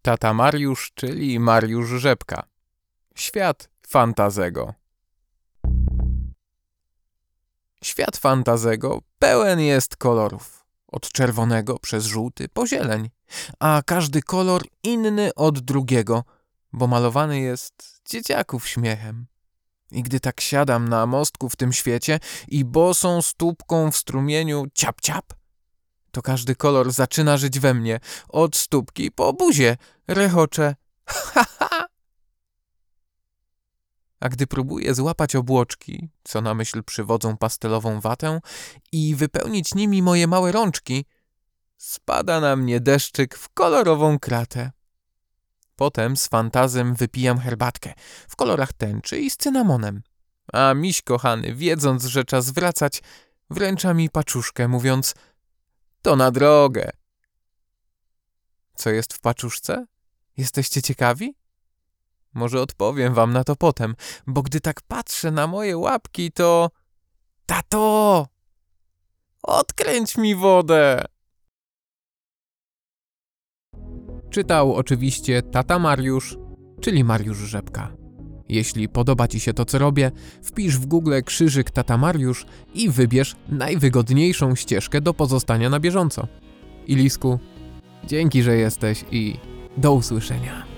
Tata Mariusz, czyli Mariusz Rzepka. Świat Fantazego. Świat Fantazego pełen jest kolorów. Od czerwonego przez żółty po zieleń. A każdy kolor inny od drugiego, bo malowany jest dzieciaków śmiechem. I gdy tak siadam na mostku w tym świecie i bosą stópką w strumieniu ciap ciap, to każdy kolor zaczyna żyć we mnie. Od stópki po buzię rechoczę ha ha. A gdy próbuję złapać obłoczki, co na myśl przywodzą pastelową watę, i wypełnić nimi moje małe rączki, spada na mnie deszczyk w kolorową kratę. Potem z fantazem wypijam herbatkę w kolorach tęczy i z cynamonem. A miś kochany, wiedząc, że czas wracać, wręcza mi paczuszkę, mówiąc: to na drogę. Co jest w paczuszce? Jesteście ciekawi? Może odpowiem wam na to potem, bo gdy tak patrzę na moje łapki, to... Tato! Odkręć mi wodę! Czytał oczywiście tata Mariusz, czyli Mariusz Rzepka. Jeśli podoba ci się to, co robię, wpisz w Google krzyżyk tata Mariusz i wybierz najwygodniejszą ścieżkę do pozostania na bieżąco. Ilisku, dzięki, że jesteś i do usłyszenia.